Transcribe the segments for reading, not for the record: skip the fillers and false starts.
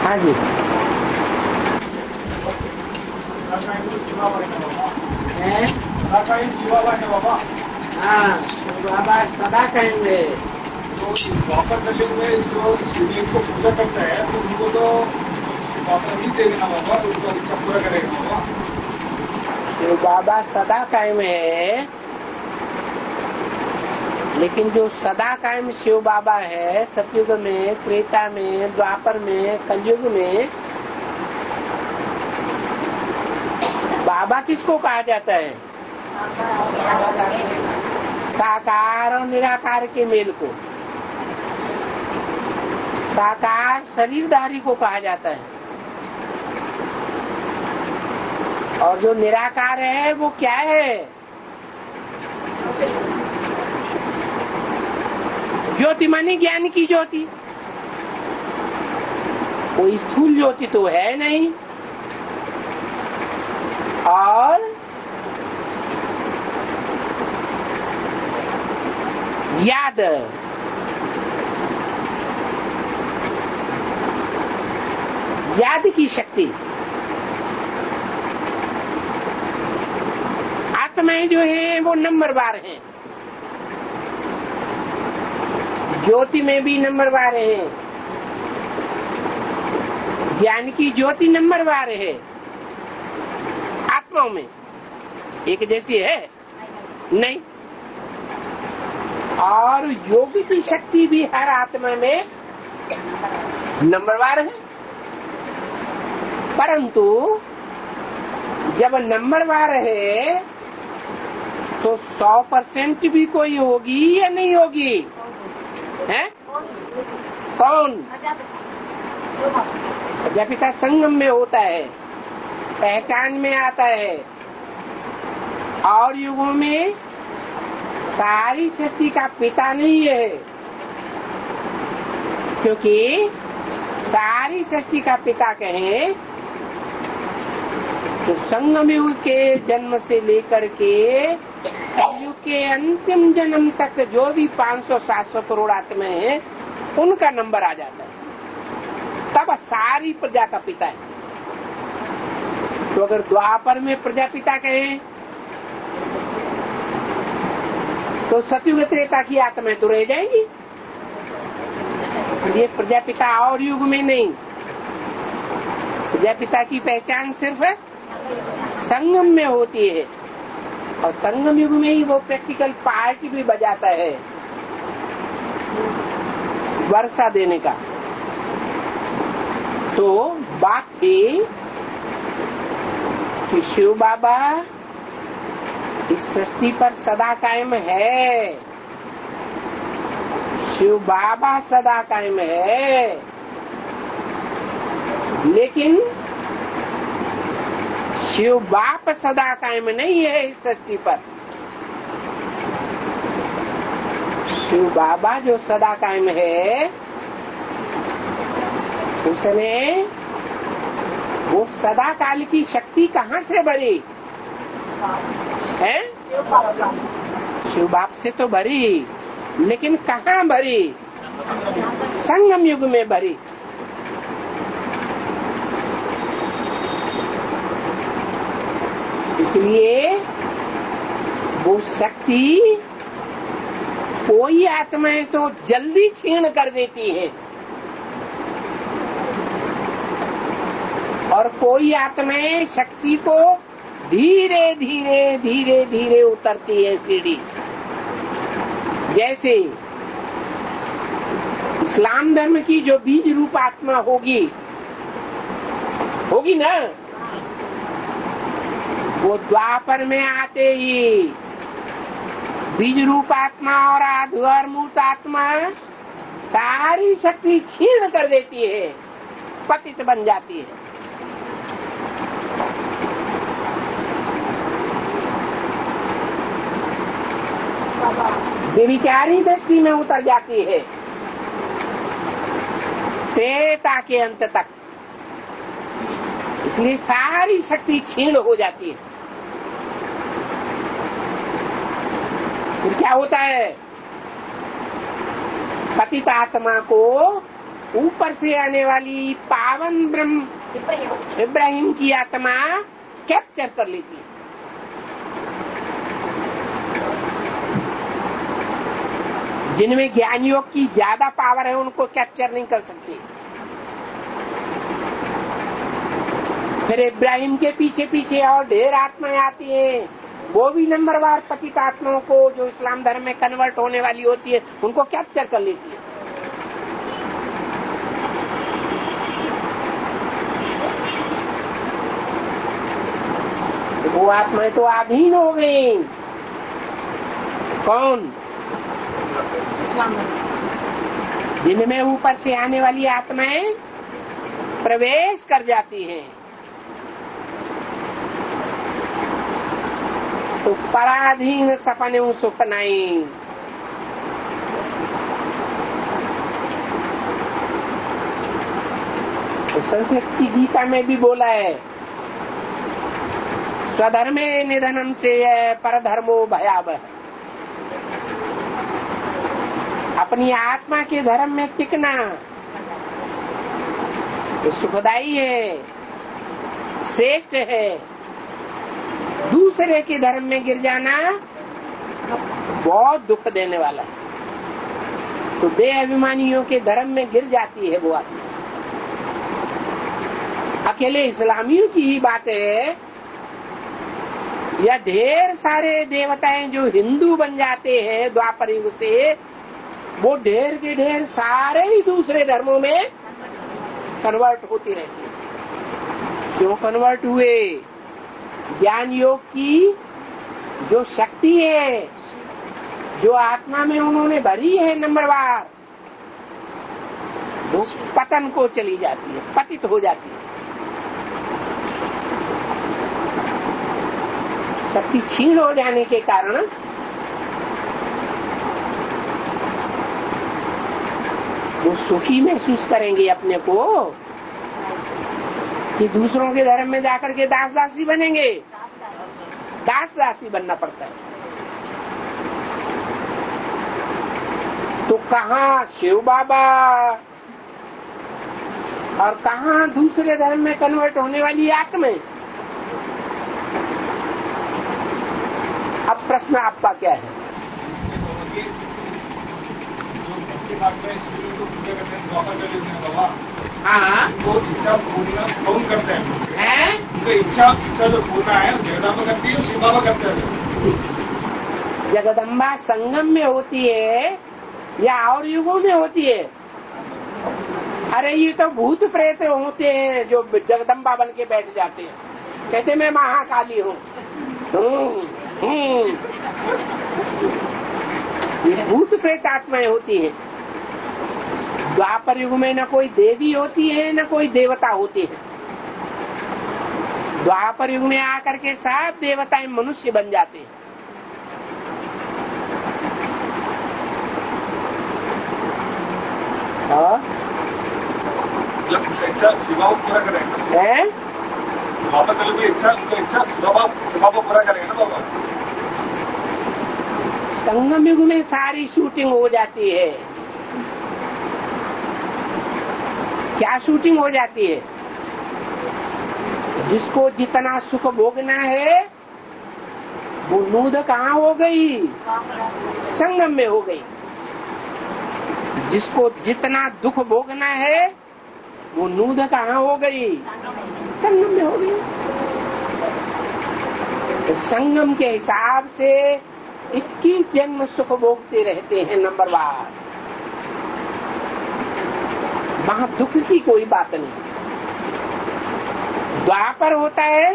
हाँ जी। हाँ, शिव बाबा सदा कहेंगे। वापस कलयुग में जो शिवलिंग को पूजा करता है तो उनको तो वापस नहीं देगा बाबा, उनको इच्छा पूरा करेगा बाबा। शिव बाबा सदा कायम है, लेकिन जो सदा कायम शिव बाबा है सतयुग में, त्रेता में, द्वापर में, कलयुग में, बाबा किसको कहा जाता है? साकार और निराकार के मेल को। साकार शरीरधारी को कहा जाता है, और जो निराकार है वो क्या है? ज्योति मानी ज्ञान की ज्योति। कोई स्थूल ज्योति तो है नहीं, और याद की शक्ति। आत्माएं जो हैं वो नंबरवार हैं, ज्योति में भी नंबरवार है, ज्ञान की ज्योति नंबरवार है। आत्माओं में एक जैसी है नहीं, और योग की शक्ति भी हर आत्मा में नंबरवार है। परंतु जब नंबरवार है तो 100% भी कोई होगी या नहीं होगी? है कौन? प्रजापिता संगम में होता है, पहचान में आता है, और युगों में सारी सृष्टि का पिता नहीं है, क्योंकि सारी सृष्टि का पिता कहें तो संगम युग के जन्म से लेकर के कलयुग के अंतिम जन्म तक जो भी 500-700 करोड़ आत्माएं हैं उनका नंबर आ जाता है, तब सारी प्रजा का पिता है। तो अगर द्वापर में प्रजापिता कहें तो सतयुग त्रेता की आत्माएं तो रह जाएंगी, इसलिए प्रजापिता और युग में नहीं। प्रजापिता की पहचान सिर्फ संगम में होती है, और संगम युग में ही वो प्रैक्टिकल पार्ट भी बजाता है वर्षा देने का। तो बात थी कि शिव बाबा इस सृष्टि पर सदा कायम है, शिव बाबा सदा कायम है, लेकिन शिव बाप सदा कायम नहीं है इस सृष्टि पर। शिव बाबा जो सदा कायम है उसने वो सदा काल की शक्ति कहाँ से भरी है? शिव बाप से तो भरी, लेकिन कहाँ भरी? संगम युग में भरी। इसलिए वो शक्ति कोई आत्माएं तो जल्दी क्षीण कर देती है, और कोई आत्माएं शक्ति को धीरे धीरे धीरे धीरे उतरती है सीढ़ी। जैसे इस्लाम धर्म की जो बीज रूप आत्मा होगी ना, वो द्वापर में आते ही बीज रूप आत्मा और आधुर मूर्त आत्मा सारी शक्ति छीन कर देती है, पतित बन जाती है। बेविचारी दृष्टि में उतर जाती है त्रेता के अंत तक। इसलिए सारी शक्ति छीन हो जाती है। फिर क्या होता है? पतित आत्मा को ऊपर से आने वाली पावन ब्रह्म इब्राहिम की आत्मा कैप्चर कर लेती है। जिनमें ज्ञान योग की ज्यादा पावर है उनको कैप्चर नहीं कर सकती। फिर इब्राहिम के पीछे पीछे और ढेर आत्माएं आती हैं, वो भी नंबरवार पतित आत्माओं को जो इस्लाम धर्म में कन्वर्ट होने वाली होती है उनको कैप्चर कर लेती है। वो आत्माएं तो अधीन हो गई। कौन? इस्लाम धर्म। जिनमें ऊपर से आने वाली आत्माएं प्रवेश कर जाती हैं तो पराधीन सपने सुख नहीं। तो संस्कृत की गीता में भी बोला है, स्वधर्मे निधनम से परधर्मो भयावह। अपनी आत्मा के धर्म में टिकना तो सुखदायी है, श्रेष्ठ है। दूसरे के धर्म में गिर जाना बहुत दुख देने वाला है। तो देह अभिमानियों के धर्म में गिर जाती है वो आत्मा। अकेले इस्लामियों की ही बात है या ढेर सारे देवताएं जो हिंदू बन जाते हैं द्वापर युग से, वो ढेर के ढेर सारे ही दूसरे धर्मों में कन्वर्ट होती रहती है। क्यों कन्वर्ट हुए? ज्ञान योग की जो शक्ति है, जो आत्मा में उन्होंने भरी है नंबरवार, वो पतन को चली जाती है, पतित हो जाती है। शक्ति छीन हो जाने के कारण वो सुखी महसूस करेंगे अपने को कि दूसरों के धर्म में जाकर के दास दासी बनेंगे। दास दासी बनना पड़ता है। तो कहाँ शिव बाबा और कहाँ दूसरे धर्म में कन्वर्ट होने वाली आत्मा। अब प्रश्न आपका क्या है? हाँ, वो इच्छा पूर्ण कौन करते हैं? उनका इच्छा जो पूर्ण है जगदम्बा करती है, शिव बाबा करते हैं। जगदम्बा संगम में होती है या और युगों में होती है? अरे ये तो भूत प्रेत होते हैं जो जगदम्बा बन के बैठ जाते हैं, कहते मैं महाकाली हूँ। ये भूत प्रेत आत्माएं होती हैं। द्वापर युग में न कोई देवी होती है न कोई देवता होती है। द्वापर युग में आकर के सब देवताएं मनुष्य बन जाते हैं। इच्छा शिवा पूरा करेंगे। द्वापर कल इच्छा शिवा पूरा करेंगे ना बाबा। संगम युग में सारी शूटिंग हो जाती है। क्या शूटिंग हो जाती है? जिसको जितना सुख भोगना है वो नूद कहाँ हो गई? संगम में हो गई। जिसको जितना दुख भोगना है वो नूद कहाँ हो गई? संगम में हो गई। तो संगम के हिसाब से 21 जन्म सुख भोगते रहते हैं नंबरवार। वहां दुख की कोई बात नहीं। द्वापर होता है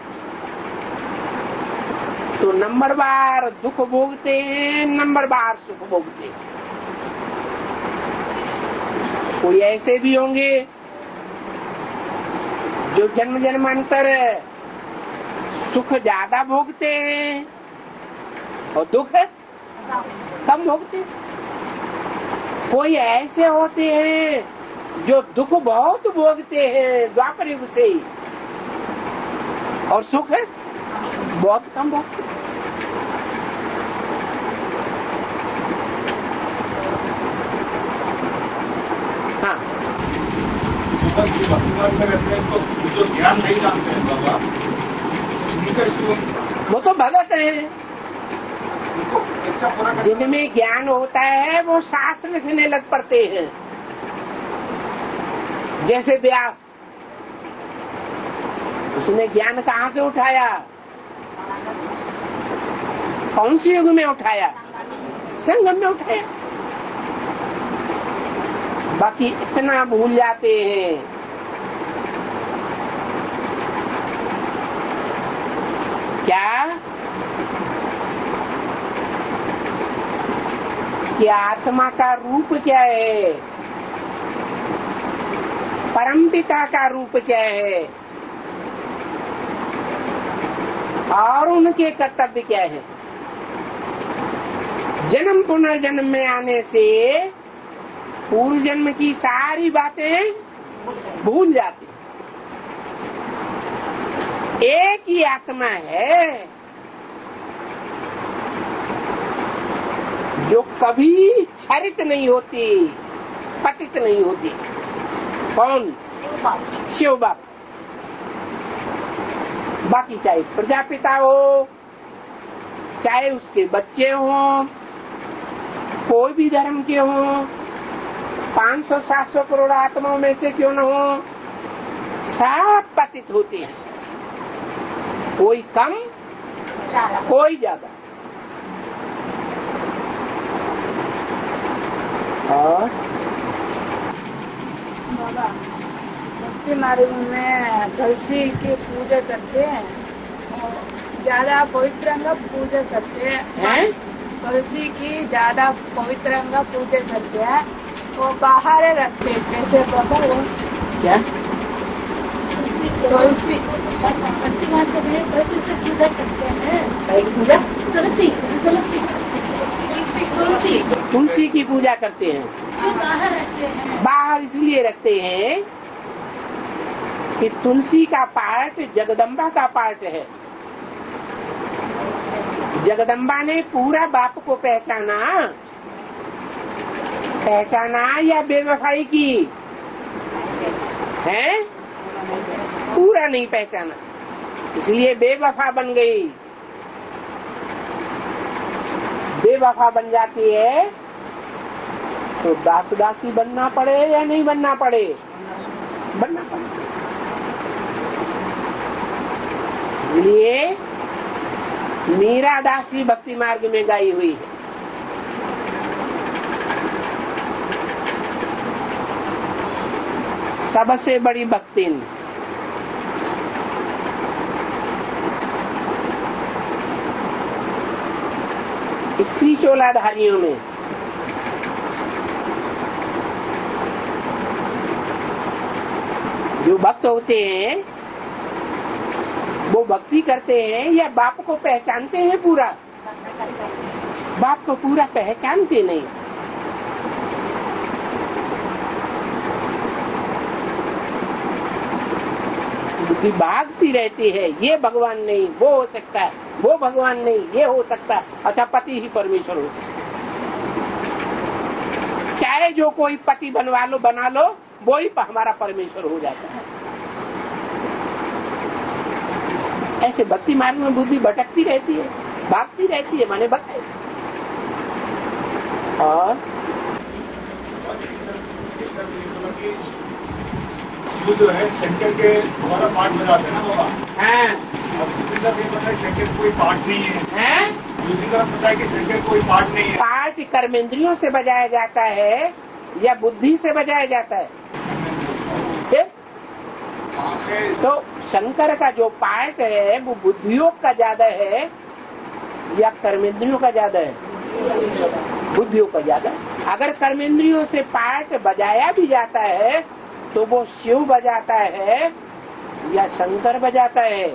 तो नंबरवार दुख भोगते हैं, नंबरवार सुख भोगते हैं। कोई ऐसे भी होंगे जो जन्म जन्मांतर सुख ज्यादा भोगते हैं और दुख कम भोगते हैं। कोई ऐसे होते हैं जो दुख बहुत भोगते हैं द्वापर युग से ही और सुख बहुत कम भोगते हैं। हाँ, में रहते हैं तो जो ज्ञान नहीं जानते हैं बाबा, उनका शिव वो तो भगत है। उनको इच्छा पूरा करना। जिनमें ज्ञान होता है वो शास्त्र लिखने लग पड़ते हैं। जैसे व्यास, उसने ज्ञान कहाँ से उठाया? कौन सी युग में उठाया? संगम में उठाया। बाकी इतना भूल जाते हैं क्या कि आत्मा का रूप क्या है, परमपिता का रूप क्या है और उनके कर्तव्य क्या है। जन्म पुनर्जन्म में आने से पूर्व जन्म की सारी बातें भूल जाती। एक ही आत्मा है जो कभी क्षरित नहीं होती, पतित नहीं होती। कौन? शिव बाप। बाकी चाहे प्रजापिता हो, चाहे उसके बच्चे हों, कोई भी धर्म के हों, 500-700 करोड़ आत्माओं में से क्यों न हो, सब पतित होते हैं। कोई कम, कोई ज्यादा। और बाबा भक्ति मार्ग में तुलसी की पूजा करते हैं, ज्यादा पवित्रंगा पूजा करते हैं। तुलसी की ज्यादा पवित्रंगा पूजा करते हैं, वो बाहर रखते हैं। कैसे बाबा? वो क्या? तुलसी भक्ति मार्ग में तुलसी पूजा करते हैं। पूजा? तुलसी तुलसी तुलसी तुलसी की पूजा करते हैं। बाहर रखते हैं। बाहर इसलिए रखते हैं कि तुलसी का पार्ट जगदम्बा का पार्ट है। जगदम्बा ने पूरा बाप को पहचाना या बेवफाई की है? पूरा नहीं पहचाना, इसलिए बेवफा बन गई। बेवफा बन जाती है तो दास दासी बनना पड़े या नहीं बनना पड़े? बनना पड़े। इसलिए मीरा दासी भक्ति मार्ग में गाई हुई है। सबसे बड़ी भक्तिन। स्त्री चोलाधारियों में जो भक्त होते हैं वो भक्ति करते हैं या बाप को पहचानते हैं पूरा? बाप को पूरा पहचानते नहीं। बुद्धि भागती रहती है, ये भगवान नहीं, वो हो सकता है, वो भगवान नहीं, ये हो सकता है। अच्छा, पति ही परमेश्वर हो सकता है। चाहे जो कोई पति बना लो, वो ही हमारा परमेश्वर हो जाता है। ऐसे भक्ति मार्ग में बुद्धि भटकती रहती है, भागती रहती है, माने भटके। और वो जो है शंकर के द्वारा पाठ बजाते हैं ना बाबा। हाँ। अब दूसरी तरफ ये पता है शंकर कोई पाठ नहीं है। हैं? दूसरी तरफ पता है कि शंकर कोई पाठ नहीं है। पाठ कर्मेंद्रियों से बजाया जाता है या बुद्धि से बजाया जाता है? फिर तो शंकर का जो पाठ है वो बुद्धियों का ज्यादा है या कर्मेंद्रियों का ज्यादा है? बुद्धियों का ज्यादा। अगर कर्मेंद्रियों से पाठ बजाया भी जाता है तो वो शिव बजाता है या शंकर बजाता है?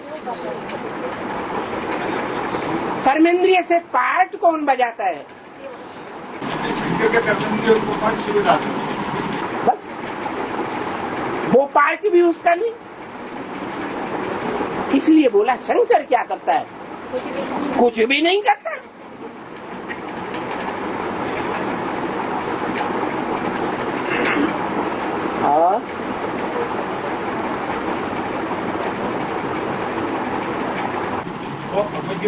कर्मेंद्रिय से पाठ कौन बजाता है? शंकर के कर्मेंद्रियों को पाठ शिव बजाते हैं। बस वो पाठ भी उसका नहीं। इसलिए बोला शंकर क्या करता है? कुछ भी नहीं करता। और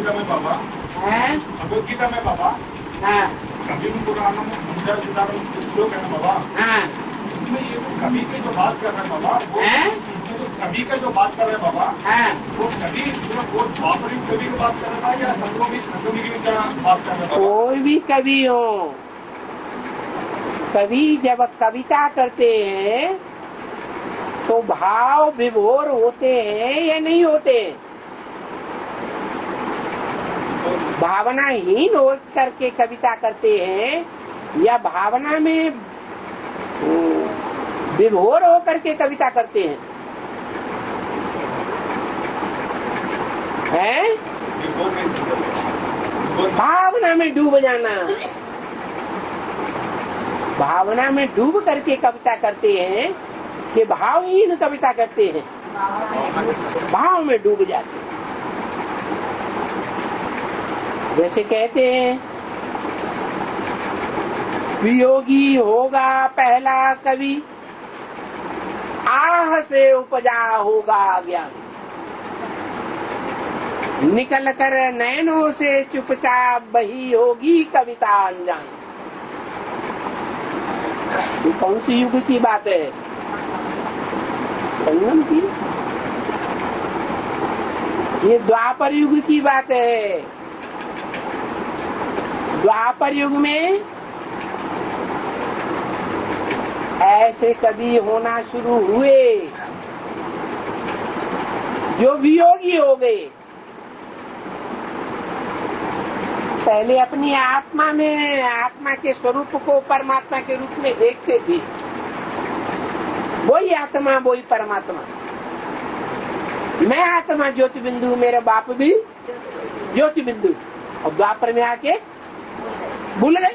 गीता में बाबा, हैं? भगवत गीता में बाबा, हाँ कभी पुराणों सीताराम श्लोक है ना बाबा, हाँ उसमें ये जो कवि की जो बात कर रहे हैं बाबा, हैं? इसमें जो कवि का जो बात कर रहे हैं बाबा, हाँ वो कवि वो द्वापर युग कवि की बात कर रहा है या संगम युग का बात कर रहे हैं बाबा? कोई भी कवि हो, कवि जब कविता करते हैं तो भाव विभोर होते हैं या नहीं होते? भावनाहीन हो करके कविता करते हैं या भावना में विभोर हो करके कविता करते हैं? हैं? भावना में डूब जाना, भावना में डूब करके कविता करते हैं कि भावहीन कविता करते हैं, भाव में डूब जाते हैं। जैसे कहते हैं वियोगी होगा पहला कवि, आह से उपजा होगा ज्ञान, निकल कर नैनों से चुपचाप बही होगी कविता अनजान। ये कौन सी युग की बात है? संगम की। ये द्वापर युग की बात है। द्वापर युग में ऐसे कवि होना शुरू हुए जो वियोगी हो गए। पहले अपनी आत्मा में, आत्मा के स्वरूप को परमात्मा के रूप में देखते थे। वही आत्मा वही परमात्मा। मैं आत्मा ज्योति बिंदु, मेरे बाप भी ज्योति बिंदु। और द्वापर में आके भूल गए।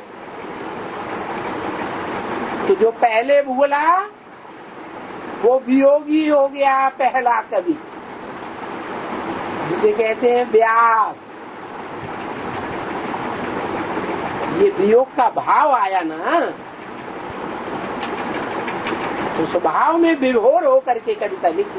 तो जो पहले भूला वो वियोगी हो गया पहला कवि, जिसे कहते हैं व्यास। ये वियोग का भाव आया ना, तो स्वभाव में विभोर होकर के कविता लिखी।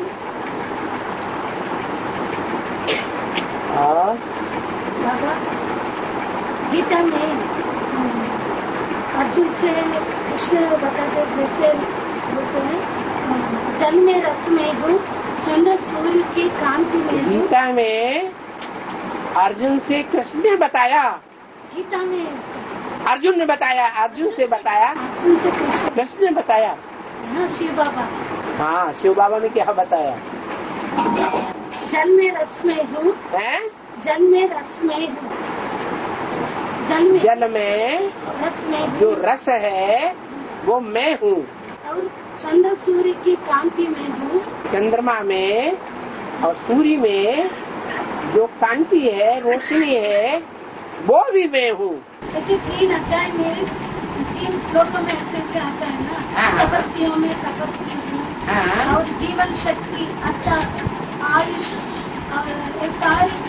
बाबा गीता में अर्जुन से कृष्ण बताते, जैसे बोलते हैं जल में रस में हूँ, चंद्र सूर्य की कांति में हूँ। गीता में अर्जुन से कृष्ण ने बताया, गीता में अर्जुन ने बताया, अर्जुन से बताया, अर्जुन से कृष्ण, कृष्ण ने बताया। हाँ शिव बाबा, हाँ शिव बाबा ने क्या बताया? जल में रस में हूँ, हैं? जल में रस में हूँ, जल में रस में जो रस है वो मैं हूँ, और चंद्र सूर्य की कांति में हूँ। चंद्रमा में और सूर्य में जो कांति है, रोशनी है, वो भी मैं हूँ। ऐसे 3 अध्याय में 3 श्लोकों में ऐसे आता है ना, हाँ। तपस्वियों में तपस्वी हूँ, हाँ। और जीवन शक्ति अर्थात आयुष और ये सारे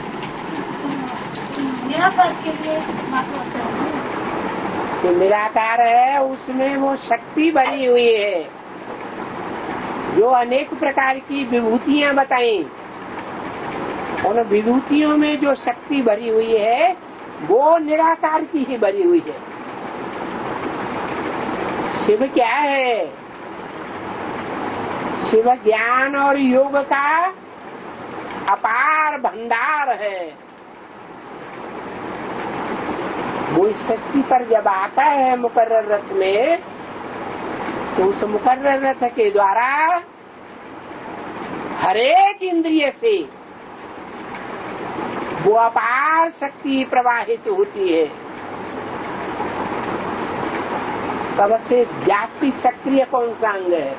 निराकार के लिए बात होता है। जो निराकार है उसमें वो शक्ति भरी हुई है, जो अनेक प्रकार की विभूतियां बताई। उन विभूतियों में जो शक्ति भरी हुई है वो निराकार की ही भरी हुई है। शिव क्या है? शिव ज्ञान और योग का अपार भंडार है। वो इस सृष्टि पर जब आता है मुकर्रर रथ में, तो उस मुकर्रर रथ के द्वारा हरेक इंद्रिय से वो अपार शक्ति प्रवाहित होती है। सबसे जास्ती सक्रिय कौन सा अंग है?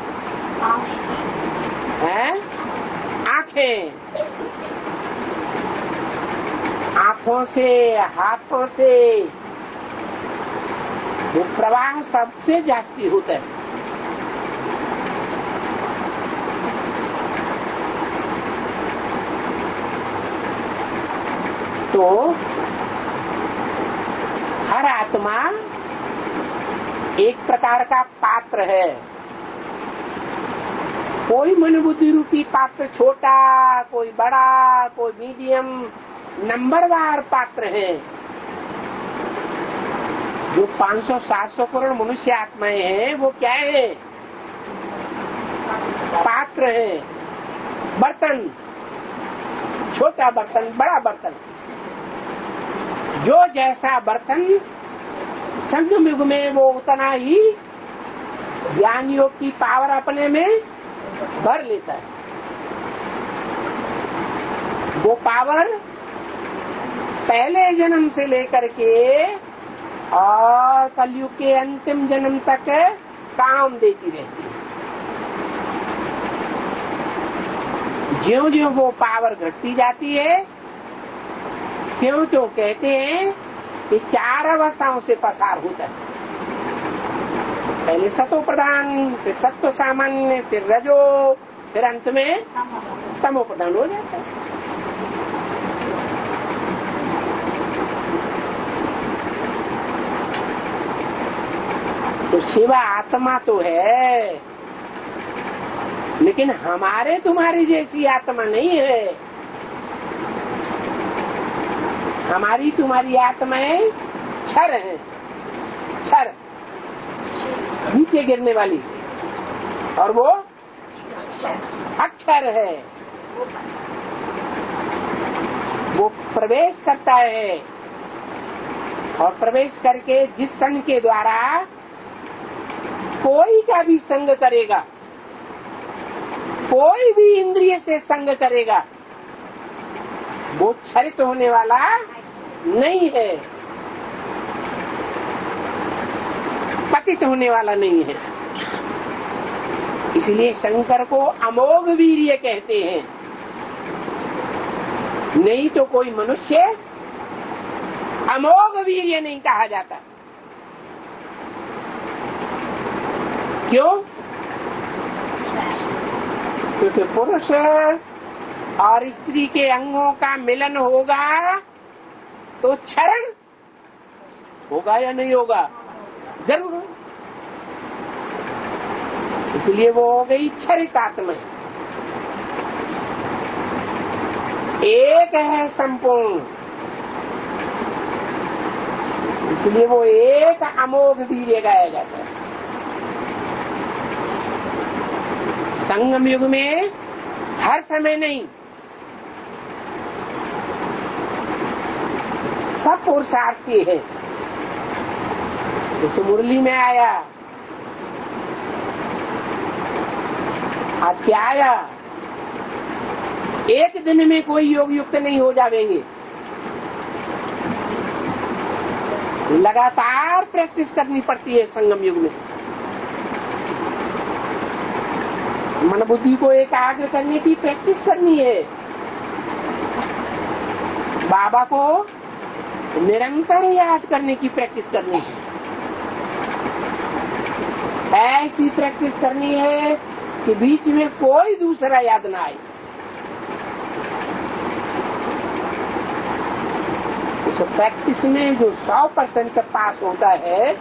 आंखें। आंखों से, हाथों से वो प्रवाह सबसे जास्ती होता है। तो हर आत्मा एक प्रकार का पात्र है। कोई मन बुद्धि रूपी पात्र छोटा, कोई बड़ा, कोई मीडियम, नंबरवार पात्र हैं। जो 500-700 करोड़ मनुष्य आत्माएं हैं वो क्या है? पात्र है, बर्तन, छोटा बर्तन, बड़ा बर्तन। जो जैसा बर्तन संगम युग में वो उतना ही ज्ञान योग की पावर अपने में भर लेता है। वो पावर पहले जन्म से लेकर के और कलयुग के अंतिम जन्म तक काम देती रहती है। ज्यों-ज्यों वो पावर घटती जाती है त्यों-त्यों कहते हैं कि 4 अवस्थाओं से पसार होता है। पहले सतो प्रधान, फिर सत्व सामान्य, फिर रजो, फिर अंत में तमो प्रधान हो जाता है। तो शिवा आत्मा तो है, लेकिन हमारे तुम्हारी जैसी आत्मा नहीं है। हमारी तुम्हारी आत्माएं क्षर हैं, क्षर, नीचे गिरने वाली, और वो अक्षर है। वो प्रवेश करता है और प्रवेश करके जिस तन के द्वारा कोई का भी संग करेगा, कोई भी इंद्रिय से संग करेगा, वो क्षरित होने वाला नहीं है, पतित होने वाला नहीं है। इसलिए शंकर को अमोघ वीर्य कहते हैं। नहीं तो कोई मनुष्य अमोघ वीर्य नहीं कहा जाता। क्यों? क्योंकि पुरुष और स्त्री के अंगों का मिलन होगा तो क्षरण होगा या नहीं होगा? जरूर। इसलिए वो हो गई क्षरित आत्मा। एक है संपूर्ण, इसलिए वो एक अमोघ वीर्य गाया जाता है। संगम युग में हर समय नहीं, सब पुरुषार्थी है। जैसे मुरली में आया, आज क्या आया? एक दिन में कोई योग युक्त नहीं हो जाएंगे, लगातार प्रैक्टिस करनी पड़ती है संगम युग में। मन बुद्धि को एकाग्र करने की प्रैक्टिस करनी है। बाबा को निरंतर याद करने की प्रैक्टिस करनी है। ऐसी प्रैक्टिस करनी है कि बीच में कोई दूसरा याद ना आए। उस प्रैक्टिस में जो 100% पास होता है,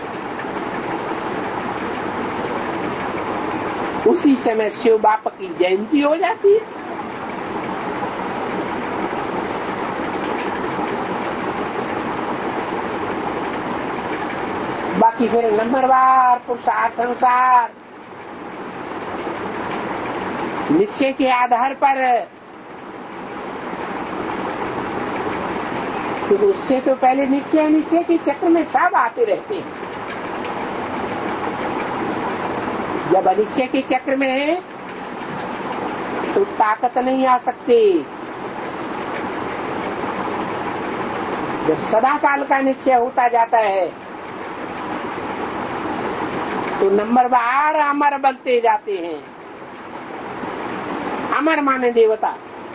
उसी समय शिव बापा की जयंती हो जाती है। बाकी फिर नंबरवार पुरुषार्थ अनुसार निश्चय के आधार पर, तो उससे तो पहले निश्चय के चक्र में सब आते रहते हैं। जब अनिश्चय के चक्र में है तो ताकत नहीं आ सकती। जब सदा काल का निश्चय होता जाता है तो नंबरवार अमर बनते जाते हैं। अमर माने देवता,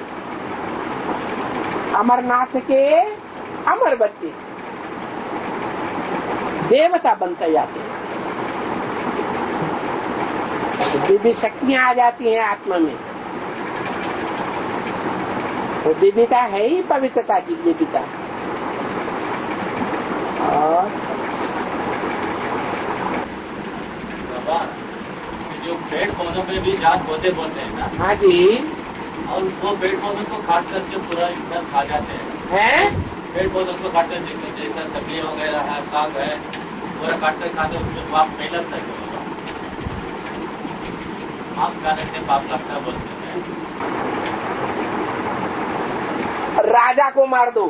अमरनाथ के अमर बच्चे देवता बनते जाते हैं। दिव्य शक्तियां आ जाती हैं आत्मा में। वो दिव्यता है ही पवित्रता की दिव्यता। और जो पेड़ पौधों में भी जात बोलते हैं ना? हाँ जी। और वो पेड़ पौधों को काट करके पूरा इंसान खा जाते हैं? पेड़ पौधों को काट कर जैसा सब्जियां वगैरह है, साग है, पूरा काट कर खाते, उसमें पाप नहीं लगता है। मांस खाने से पाप लगता बोलते हैं। राजा को मार दो,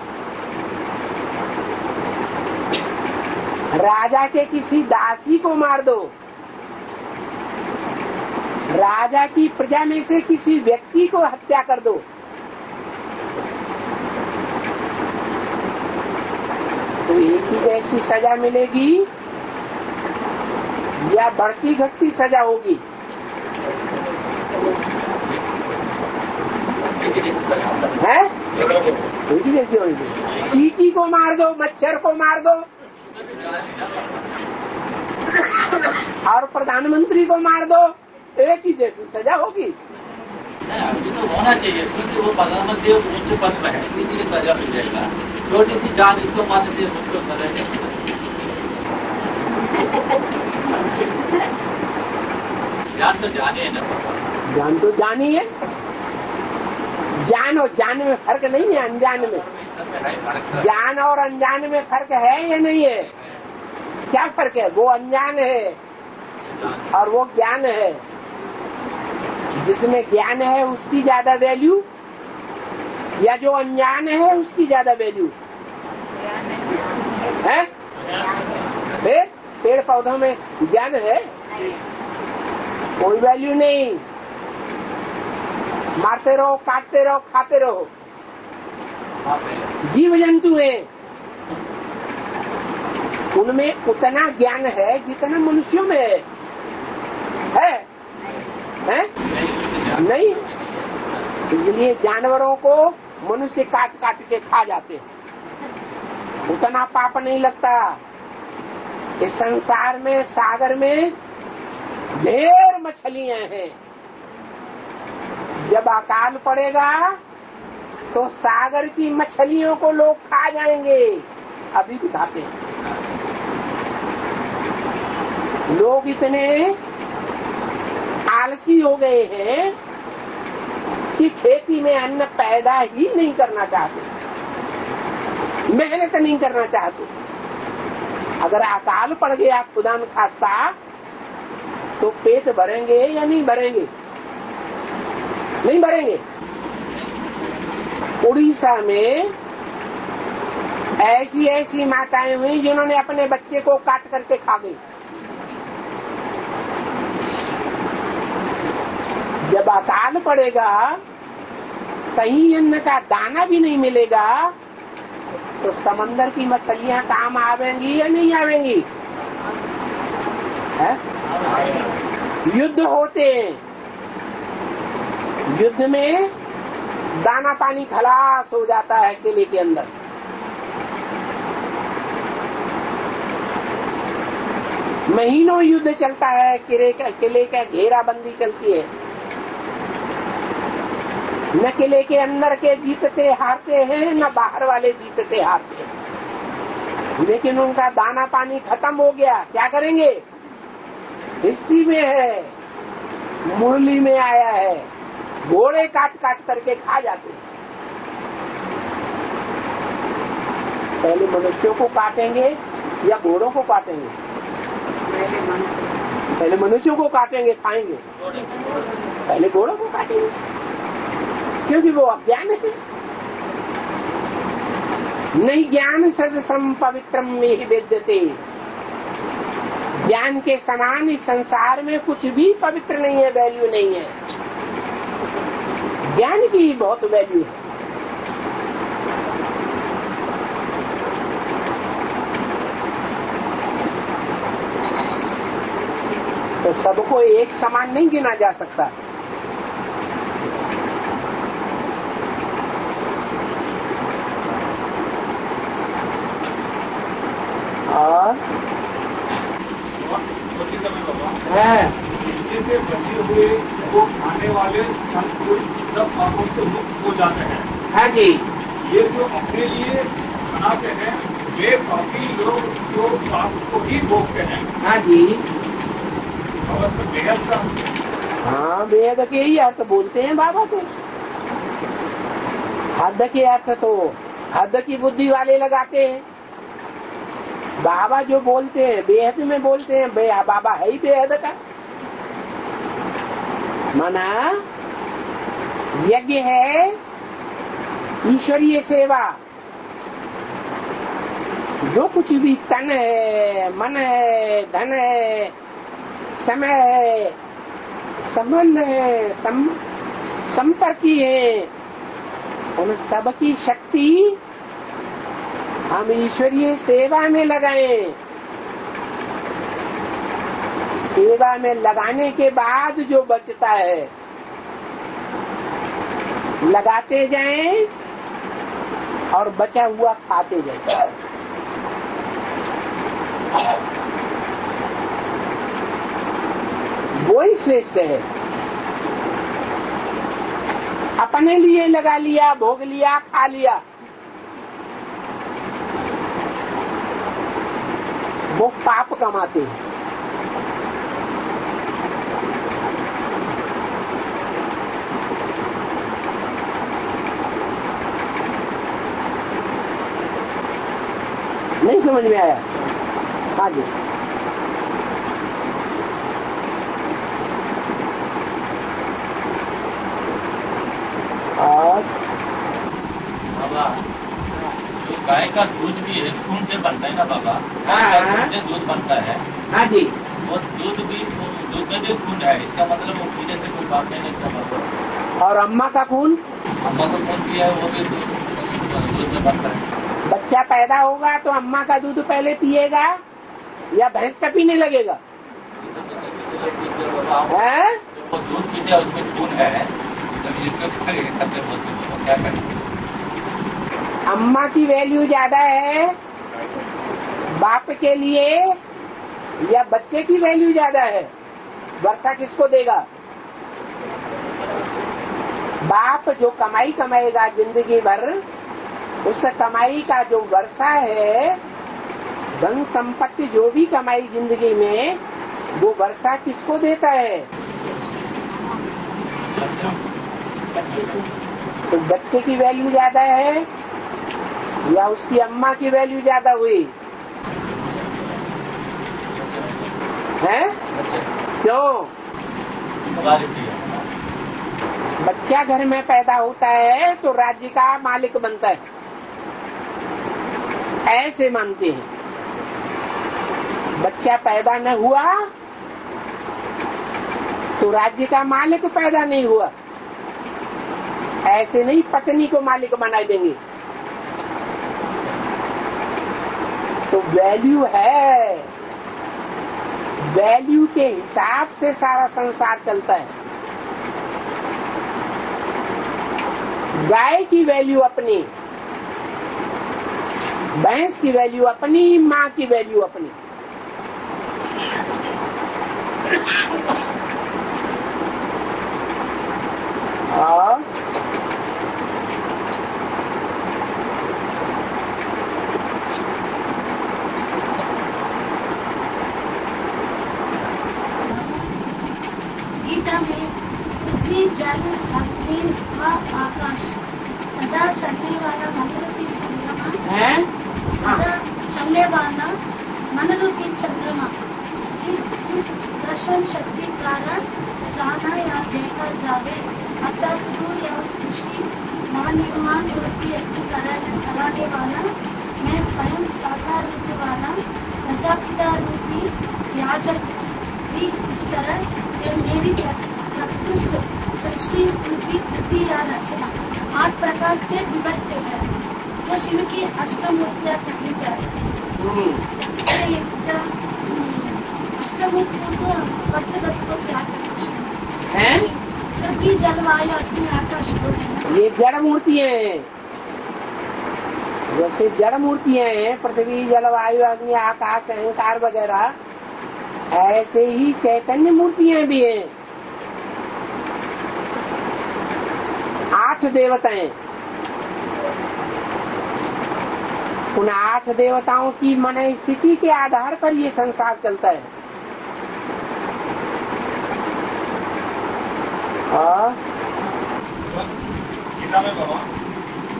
राजा के किसी दासी को मार दो, राजा की प्रजा में से किसी व्यक्ति को हत्या कर दो, तो एक ही जैसी सजा मिलेगी या बढ़ती घटती सजा होगी? है एक ही जैसी होगी। चींटी को मार दो, मच्छर को मार दो और प्रधानमंत्री को मार दो, एक ही जैसी सजा होगी। अभी तो होना चाहिए, क्योंकि वो प्रधानमंत्री उच्च पद में है, किसी की सजा मिल जाएगा। छोटी सी जान इसको मारने से मुझको सजा नहीं। जान तो जाने है ना, जान तो जानी है। जान और जान में फर्क नहीं है, अनजान में। जान और अनजान में फर्क है या नहीं है? क्या फर्क है? वो अनजान है और वो ज्ञान है। जिसमें ज्ञान है उसकी ज्यादा वैल्यू या जो अनजान है उसकी ज्यादा वैल्यू है? फिर पेड़ पौधों में ज्ञान है, कोई वैल्यू नहीं। मारते रहो, काटते रहो, खाते रहो। जीव जंतु हैं, उनमें उतना ज्ञान है जितना मनुष्यों में है? नहीं। इसलिए जानवरों को मनुष्य काट काट के खा जाते हैं, उतना पाप नहीं लगता। इस संसार में, सागर में ढेर मछलियां हैं। जब अकाल पड़ेगा तो सागर की मछलियों को लोग खा जाएंगे। अभी भी खाते हैं लोग। इतने आलसी हो गए हैं कि खेती में अन्न पैदा ही नहीं करना चाहते, मेहनत नहीं करना चाहते। अगर अकाल पड़ गया खुदा न खास्ता तो पेट भरेंगे या नहीं भरेंगे? नहीं भरेंगे। उड़ीसा में ऐसी ऐसी माताएं हुई जिन्होंने अपने बच्चे को काट करके खा गई। जब अकाल पड़ेगा, कहीं अन्न का दाना भी नहीं मिलेगा, तो समंदर की मछलियां काम आवेंगी या नहीं आवेंगी? युद्ध होते हैं, युद्ध में दाना पानी खलास हो जाता है किले के अंदर। महीनों युद्ध चलता है, किले का घेराबंदी चलती है। न किले के अंदर के जीतते हारते हैं, न बाहर वाले जीतते हारते हैं। लेकिन उनका दाना पानी खत्म हो गया, क्या करेंगे? हिस्ट्री में है, मुरली में आया है, घोड़े काट काट करके खा जाते हैं। पहले मनुष्यों को काटेंगे या घोड़ों को काटेंगे? पहले मनुष्यों को काटेंगे, खाएंगे। पहले घोड़ों को काटेंगे, क्योंकि वो अज्ञान है। नहीं ज्ञान सदसम पवित्रम में वेद्यते। ज्ञान के समान इस संसार में कुछ भी पवित्र नहीं है, वैल्यू नहीं है। ज्ञान की ही बहुत वैल्यू है। तो सबको एक समान नहीं गिना जा सकता। और जैसे बचे हुए वो खाने वाले सब पापों से मुक्त हो जाते हैं। हाँ जी। ये जो अपने लिए बनाते हैं वे काफी लोग जो पाप को ही भोगते हैं। हाँ जी। और बेहद का हाँ, वेद के ही अर्थ बोलते हैं बाबा को। हद के अर्थ तो हद की बुद्धि वाले लगाते हैं। बाबा जो बोलते हैं बेहद में बोलते हैं, बाबा है ही बेहद का। माना यज्ञ है ईश्वरीय सेवा, जो कुछ भी तन है, मन है, धन है, समय है, संबंध है, संपर्की है, उन सबकी शक्ति हम ईश्वरीय सेवा में लगाएं। सेवा में लगाने के बाद जो बचता है लगाते जाएं और बचा हुआ खाते जाएं। वो ही श्रेष्ठ है। अपने लिए लगा लिया, भोग लिया, खा लिया, वो पाप कमाते हैं। नहीं समझ में आया? आगे और बाबा, जो गाय का दूध भी है खून से बनता है ना बाबा? हाँ, से दूध बनता है। हाँ जी, वो दूध में भी खून है, इसका मतलब वो पीने से कोई बात नहीं, इसका मतलब। और अम्मा का खून, अम्मा का खून भी है, वो भी दूध में बनता है। बच्चा पैदा होगा तो अम्मा का दूध पहले पिएगा या भैंस का पीने लगेगा? है? वो दूध पीते हैं, उसमें खून है, जब इसको क्या करें? अम्मा की वैल्यू ज्यादा है बाप के लिए या बच्चे की वैल्यू ज्यादा है? वर्षा किसको देगा? बाप जो कमाई कमाएगा जिंदगी भर, उस कमाई का जो वर्षा है, धन संपत्ति जो भी कमाई जिंदगी में, वो वर्षा किसको देता है? बच्चे को। तो बच्चे की वैल्यू ज्यादा है या उसकी अम्मा की वैल्यू ज्यादा हुई है? क्यों? बच्चा घर में पैदा होता है तो राज्य का मालिक बनता है, ऐसे मानते हैं। बच्चा पैदा न हुआ तो राज्य का मालिक पैदा नहीं हुआ, ऐसे नहीं पत्नी को मालिक बना देंगे। तो वैल्यू है, वैल्यू के हिसाब से सारा संसार चलता है। गाय की वैल्यू अपनी, भैंस की वैल्यू अपनी, माँ की वैल्यू अपनी। और गीता में पृथ्वी, जल, अग्नि व आकाश, सदा चलने वाला मनरूपी चंद्रमा है सदा चलने वाला मनरूपी चंद्रमा, जिस दर्शन शक्ति द्वारा जाना या देखा जावे, अर्थात सूर्य और सृष्टि नवनिर्माण वृत्ति कराने वाला, मैं स्वयं साकार रूप वाला प्रजापिता रूपी याजक भी इस तरह ये मेरी प्रकृष्ट सृष्टि रूपी कृति या रचना 8 प्रकार से विभक्त है, जो शिव की अष्टमूर्तियां कही जाए। अष्टमूर्तियों को वज्रदत्त को क्या है? पृथ्वी, जलवायु, अग्नि, आकाश को ये जड़ मूर्तियां हैं। जैसे जड़ मूर्तियां हैं पृथ्वी, जलवायु, अग्नि, आकाश, अहंकार वगैरह, ऐसे ही चैतन्य मूर्तियां भी हैं। 8 देवताएं, उन 8 देवताओं की मन स्थिति के आधार पर ये संसार चलता है। गीता में बाबा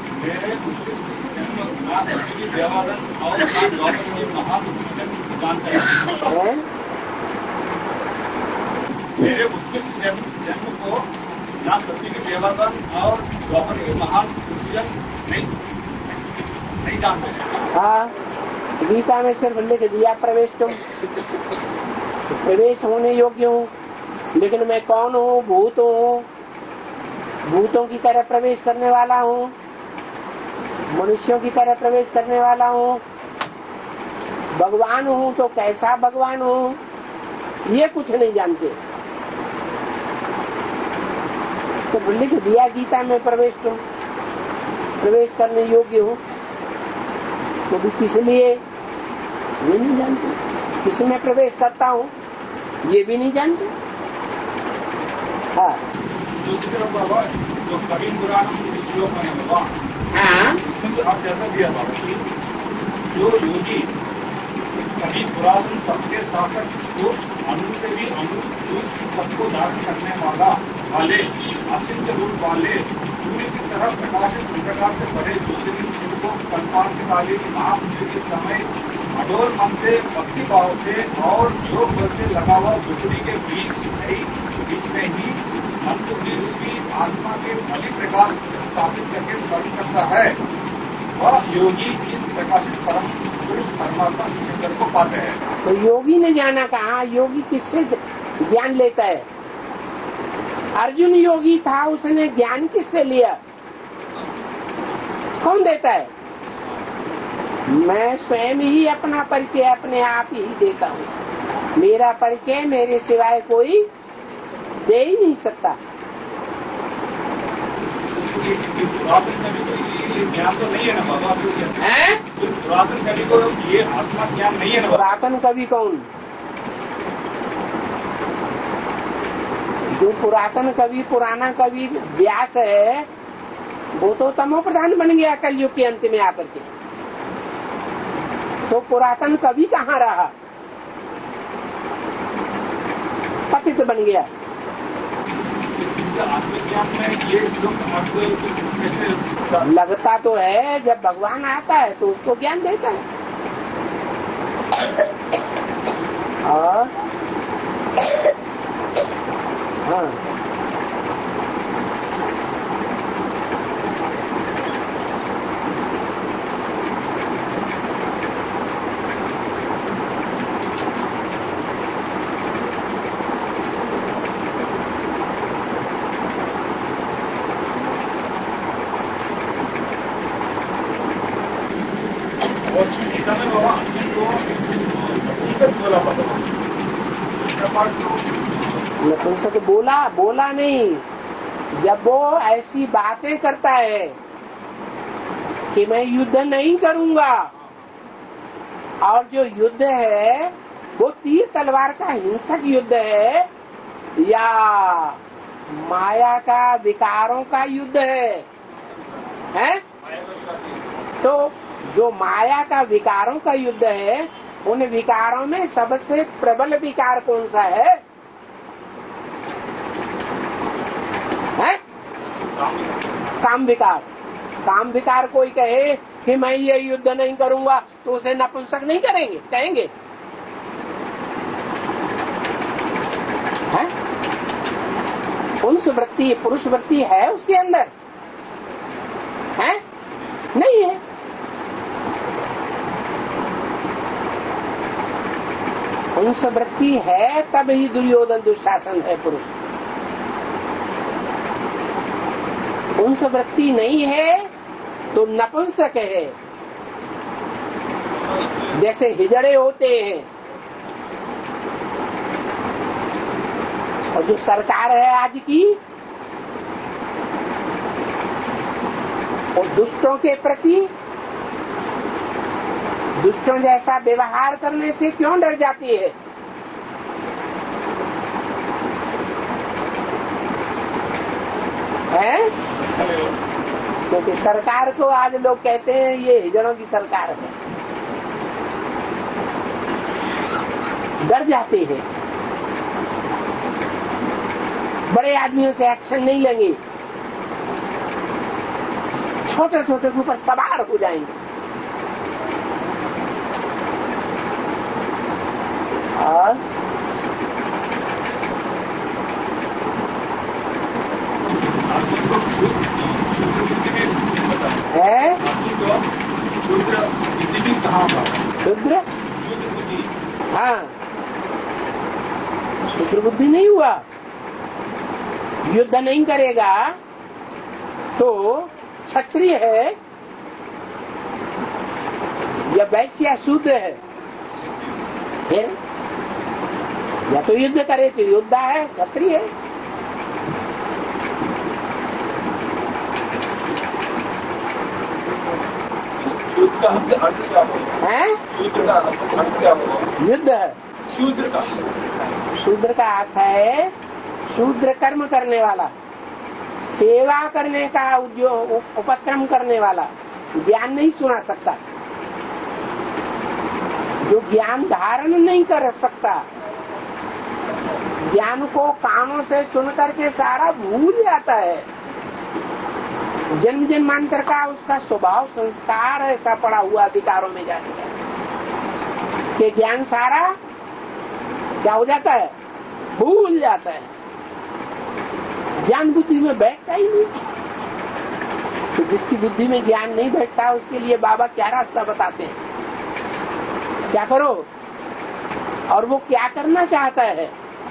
देवादन और द्वापर के महान उत्कृष्ट जानते हैं। मेरे उत्कृष्ट जन्म को ना सत्य के देवादन और द्वापर के महान उत्कृष्ट नहीं जानते हैं। हाँ, गीता में सिर्फ लिख दिया प्रवेश तुम, प्रवेश होने योग्य हूँ, लेकिन मैं कौन हूँ? भूत हूँ, भूतों की तरह प्रवेश करने वाला हूँ, मनुष्यों की तरह प्रवेश करने वाला हूँ, भगवान हूँ तो कैसा भगवान हूँ, ये कुछ नहीं जानते। तो लिख दिया गीता में प्रवेश तुम, प्रवेश करने योग्य हूँ, तो भी किस लिए ये नहीं जानते। किस में प्रवेश करता हूँ ये भी नहीं जानते। हाँ, दूसरी बाबा जो कभी पुराण श्लोक में बाबा, हाँ, इसमें तो आप जैसा दिया बाबा कि जो योगी कभी पुरातन सबके शासक को अनु से भी अनु सबको धारण करने वाले अचिंत रूप वाले सूर्य की तरह प्रकाशित प्रकाश से भरे ज्योतिर्लिंग शिव को कल्पांतकालीन महापुरुष के समय अडोल मन से भक्ति भाव से और योग बल से लगा हुआ बुद्धि के बीच में ही मंत्र निरूपी आत्मा के बलि प्रकाश स्थापित करके कर्म करता है, वह योगी इस प्रकाशित परम पुरुष परमात्मा शंकर को पाते हैं। तो योगी ने जाना कहाँ? योगी किससे ज्ञान लेता है? अर्जुन योगी था, उसने ज्ञान किससे लिया? कौन देता है? मैं स्वयं ही अपना परिचय अपने आप ही देता हूँ। मेरा परिचय मेरे सिवाय कोई दे ही नहीं सकता। पुरातन कवि को ये ज्ञान तो नहीं है ना बाबा? पुरातन कवि को ये आत्मा ज्ञान नहीं है ना? पुरातन कवि कौन? जो पुरातन कवि, पुराना कवि व्यास है, वो तो तमो प्रधान बन गया कलयुग के अंत में आकर के। तो पुरातन कवि कहाँ रहा? पतित बन गया। आत्मज्ञान में ये श्लोक कैसे लगता तो है जब भगवान आता है तो उसको ज्ञान देता है। और हाँ, नपुंसक बोला नहीं। जब वो ऐसी बातें करता है कि मैं युद्ध नहीं करूंगा, और जो युद्ध है वो तीर तलवार का हिंसक युद्ध है या माया का विकारों का युद्ध है? तो जो माया का विकारों का युद्ध है, उन विकारों में सबसे प्रबल विकार कौन सा है? काम विकार। काम विकार कोई कहे कि मैं ये युद्ध नहीं करूंगा तो उसे नपुंसक नहीं कहेंगे? है? पुंस वृत्ति, पुरुष वृत्ति है उसके अंदर? है? नहीं है। पुंस वृत्ति है तब ही दुर्योधन दुशासन है पुरुष। पुंस वृत्ति नहीं है तो नपुंसक है। जैसे हिजड़े होते हैं, और जो सरकार है आज की, और दुष्टों के प्रति दुष्टों जैसा व्यवहार करने से क्यों डर जाती है? क्योंकि सरकार को आज लोग कहते हैं ये हिजड़ों की सरकार है, डर जाते हैं। बड़े आदमियों से एक्शन नहीं लेंगे, छोटे छोटे के ऊपर सवार हो जाएंगे। और है शूद्र बुद्धि भी कहाँ पर? शुद्र, शूद्र बुद्धि। हाँ शुद्र बुद्धि नहीं हुआ। युद्ध नहीं करेगा तो क्षत्रिय है या वैश्य या शूद्र है? फिर या तो युद्ध करे तो योद्धा है, क्षत्रिय है। शूद्र का अर्थ क्या होगा? हैं? शूद्र का अर्थ क्या होगा? युद्ध है। शूद्र का शूद्र का अर्थ है शूद्र कर्म करने वाला, सेवा करने का उद्योग उपक्रम करने वाला, ज्ञान नहीं सुना सकता, जो ज्ञान धारण नहीं कर सकता, ज्ञान को कानों से सुन करके सारा भूल जाता है। जन्म जन्मांतर का उसका स्वभाव संस्कार ऐसा पड़ा हुआ विकारों में जाने का कि ज्ञान सारा क्या हो जाता है, भूल जाता है, ज्ञान बुद्धि में बैठता ही नहीं। तो जिसकी बुद्धि में ज्ञान नहीं बैठता उसके लिए बाबा क्या रास्ता बताते हैं, क्या करो, और वो क्या करना चाहता है।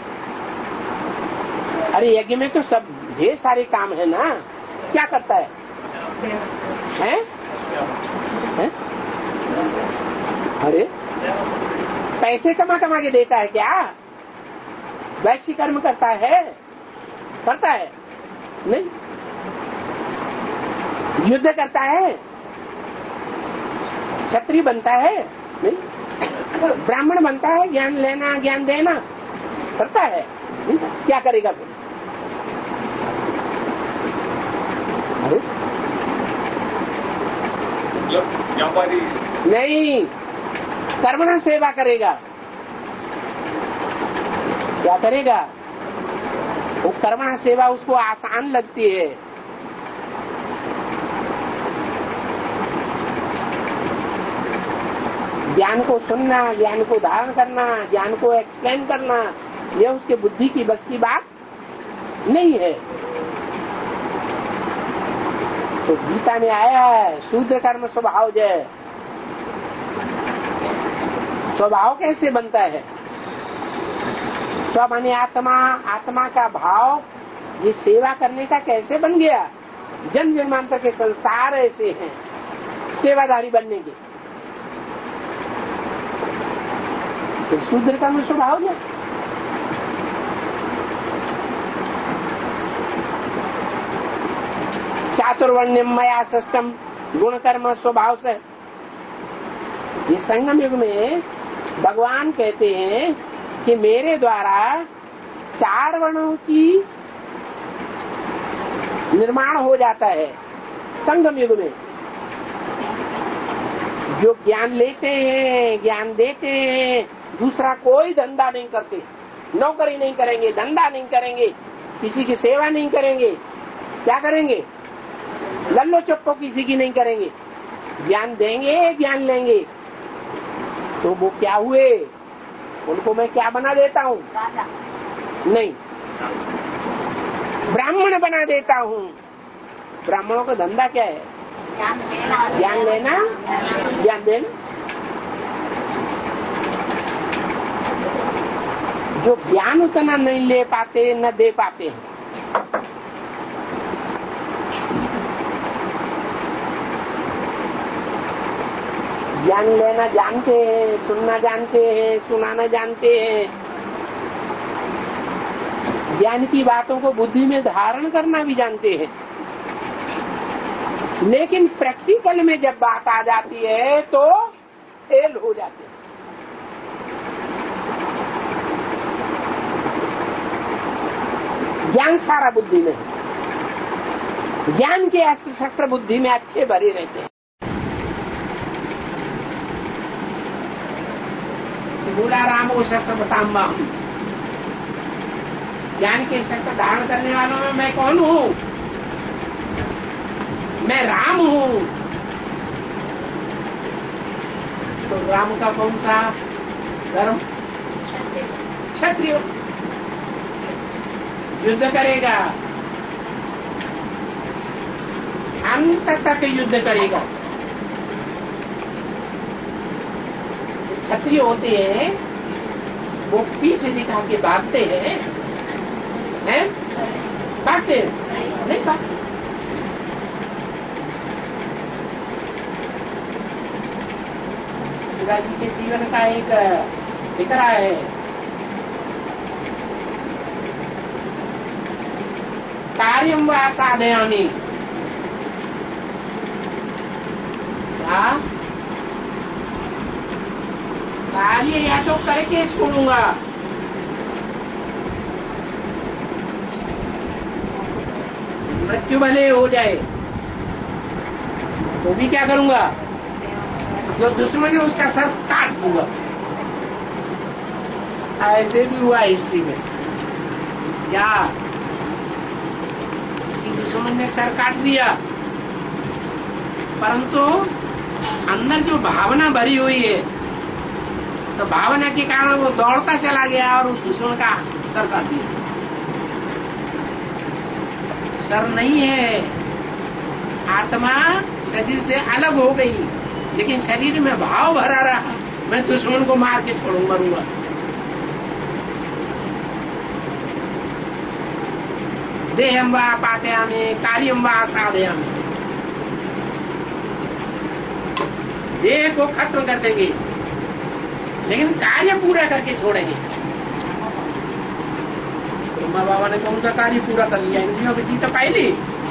अरे यज्ञ में तो सब ढेर सारे काम है ना, क्या करता है? हैं? हैं? अरे पैसे कमा कमा के देता है क्या? वैश्य कर्म करता है? करता है? नहीं। युद्ध करता है? क्षत्रिय बनता है? नहीं। ब्राह्मण बनता है? ज्ञान लेना ज्ञान देना करता है? नहीं। क्या करेगा फिर? अरे व्यापारी नहीं, कर्मणा सेवा करेगा। क्या करेगा? वो कर्मणा सेवा उसको आसान लगती है। ज्ञान को सुनना, ज्ञान को धारण करना, ज्ञान को एक्सप्लेन करना, यह उसके बुद्धि की बस की बात नहीं है। तो गीता में आया है शूद्र कर्म स्वभाव जय। स्वभाव कैसे बनता है? स्व माने आत्मा, आत्मा का भाव ये सेवा करने का कैसे बन गया? जन्म जन्मांतर के संस्कार ऐसे हैं सेवादारी बनने के। तो शूद्र कर्म स्वभाव जय। चातुर्वर्ण्यम मया सृष्टम गुण कर्म स्वभाव से। ये संगम युग में भगवान कहते हैं कि मेरे द्वारा 4 वर्णों की निर्माण हो जाता है। संगम युग में जो ज्ञान लेते हैं, ज्ञान देते हैं, दूसरा कोई धंधा नहीं करते, नौकरी नहीं करेंगे, धंधा नहीं करेंगे, किसी की सेवा नहीं करेंगे, क्या करेंगे? लल्लो चप्पो किसी की नहीं करेंगे, ज्ञान देंगे, ज्ञान लेंगे। तो वो क्या हुए? उनको मैं क्या बना देता हूँ? नहीं, ब्राह्मण बना देता हूँ। ब्राह्मणों का धंधा क्या है? ज्ञान लेना, ज्ञान देना। जो ज्ञान उतना नहीं ले पाते, न दे पाते हैं। ज्ञान लेना जानते हैं, सुनना जानते हैं, सुनाना जानते हैं, ज्ञान की बातों को बुद्धि में धारण करना भी जानते हैं, लेकिन प्रैक्टिकल में जब बात आ जाती है तो फेल हो जाते हैं। ज्ञान सारा बुद्धि में है, ज्ञान के अस्त्र शस्त्र बुद्धि में अच्छे भरे रहते हैं। बोला रामो शस्त्र बताम्बा, ज्ञान के शस्त्र धारण करने वालों में मैं कौन हूँ? मैं राम हूँ। तो राम का कौन सा धर्म? क्षत्रिय युद्ध करेगा, अंत तक युद्ध करेगा। क्षत्रिय होते हैं वो पीछे दिखा के भागते हैं, भागते नहीं भागते। शिवाजी के जीवन का एक फिक्रा है। कार्यम वा साधयामि, क्या कार्य या तो करके छोड़ूंगा, मृत्यु भले हो जाए तो भी क्या करूंगा, जो दुश्मन है उसका सर काट दूंगा। ऐसे भी हुआ हिस्ट्री में, क्या किसी दुश्मन ने सर काट दिया, परंतु अंदर जो भावना भरी हुई है, तो भावना के कारण वो दौड़ता चला गया और उस दुश्मन का सर काट दिया। सर नहीं है, आत्मा शरीर से अलग हो गई, लेकिन शरीर में भाव भरा रहा, मैं दुश्मन को मार के मरूंगा। देहम वा पातयामि कार्यम वा साधयामि, देह को खत्म कर देंगे लेकिन कार्य पूरा करके छोड़ेंगे। ब्रह्मा बाबा ने कौन सा कार्य पूरा कर लिया, इंद्रियों की जीत पहली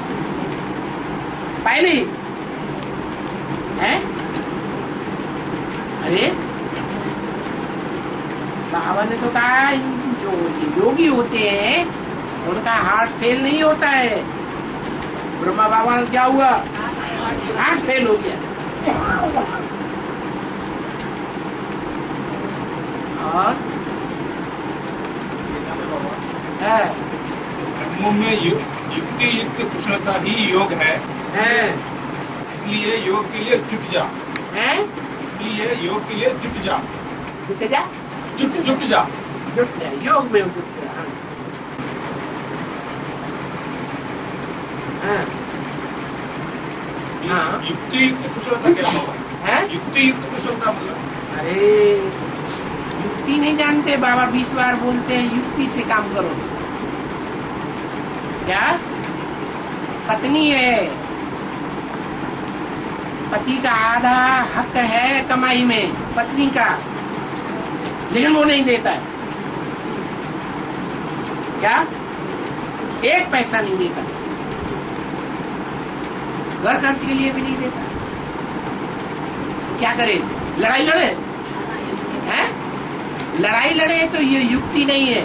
है। अरे बाबा ने तो कहा जो योगी होते हैं उनका हार्ट फेल नहीं होता है। ब्रह्मा बाबा का क्या हुआ, हार्ट फेल हो गया। और कर्मों में युक्ति युक्त कुशलता ही योग है, इसलिए योग के लिए जुट जा, इसलिए योग के लिए जुट जा, जुट जा, जुट जा, योग में जुट जा। युक्ति युक्त कुशलता क्या होगा, युक्ति युक्त कुशलता मतलब, अरे युक्ति नहीं जानते, बाबा 20 बार बोलते हैं युक्ति से काम करो। क्या पत्नी है, पति का आधा हक है कमाई में पत्नी का, लेकिन वो नहीं देता है। क्या एक पैसा नहीं देता, घर खर्च के लिए भी नहीं देता। क्या करे, लड़ाई लड़े हैं, लड़ाई लड़े तो ये युक्ति नहीं है।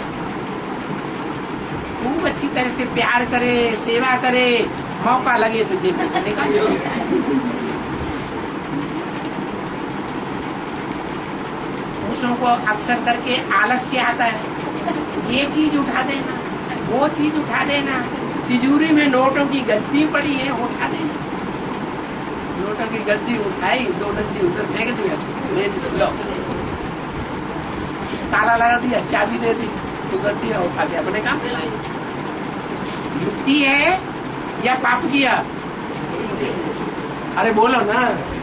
खूब अच्छी तरह से प्यार करे, सेवा करे, मौका लगे तो जेब में से निकाल। पुरुषों को अक्सर करके आलस्य आता है, ये चीज उठा देना, वो चीज उठा देना, तिजोरी में नोटों की गद्दी पड़ी है उठा देना। नोटों की गद्दी उठाई, 2 डंडी उधर फेंक दी, लो ताला लगा दिया, चाबी दे दी, तो गद्दी उठा के अपने काम पे लाई। युक्ति है या पाप किया, अरे बोलो ना,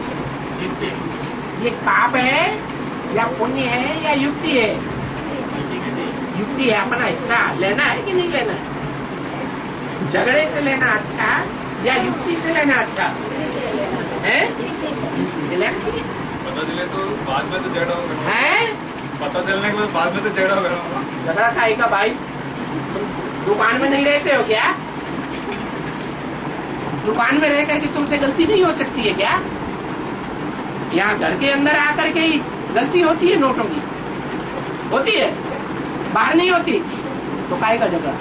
ये पाप है या पुण्य है या युक्ति है? युक्ति है, अपना हिस्सा लेना है कि नहीं लेना है? झगड़े से लेना अच्छा या युक्ति से लेना अच्छा है? युक्ति से लेना चाहिए। पता चले तो बाद में तो झगड़ा होगा, है पता चलने के बाद में तो झगड़ा होगा। झगड़ा खाएगा भाई, दुकान में नहीं रहते हो क्या? दुकान में रह करके तुमसे गलती नहीं हो सकती है क्या? यहाँ घर के अंदर आकर के ही गलती होती है, नोटों की होती है, बाहर नहीं होती, तो काहे का झगड़ा?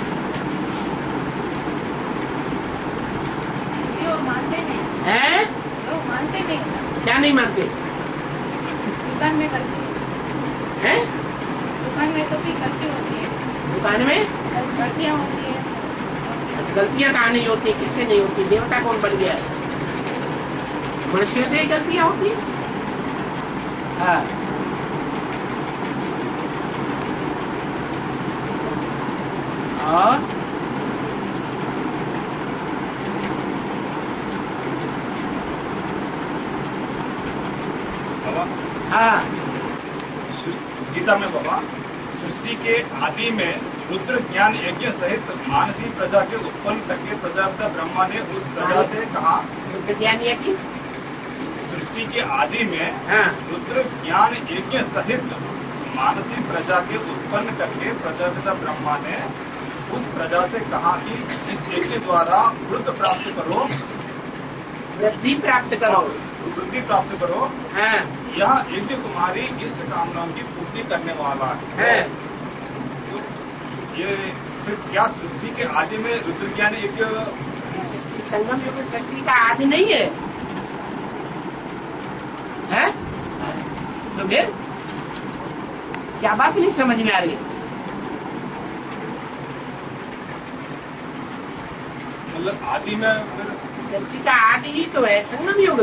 लोग मानते नहीं है, लोग मानते नहीं। क्या नहीं मानते? दुकान में करती हैं? दुकान में तो भी गलती होती है, दुकान में गलतियाँ होती है। गलतियां कहाँ नहीं होती, किससे नहीं होती? देवता कौन बन गया है? मनुष्यों से ही गलतियां होती है। हाँ, और बाबा हाँ गीता में बाबा सृष्टि के आदि में रुद्र ज्ञान यज्ञ सहित मानसी प्रजा के उत्पन्न करके प्रजापिता ब्रह्मा ने उस प्रजा से कहा, रुद्र ज्ञान यज्ञ सृष्टि के आदि में हाँ रुद्र ज्ञान यज्ञ सहित मानसी प्रजा के उत्पन्न करके प्रजापिता ब्रह्मा ने उस प्रजा से कहा कि इस यज्ञ द्वारा वृद्धि प्राप्त करो, वृद्धि प्राप्त करो, वृद्धि प्राप्त करो। हाँ यह यज्ञ तुम्हारी इष्ट कामनाओं की पूर्ति करने वाला है। तो ये फिर क्या सृष्टि के आदि में रुद्र ज्ञान यज्ञ सृष्टि संगम युग सृष्टि का आदि नहीं है, है? तो फिर क्या बात नहीं समझ में आ रही? मतलब आदि में फिर सृष्टि का आदि ही तो है संगम युग।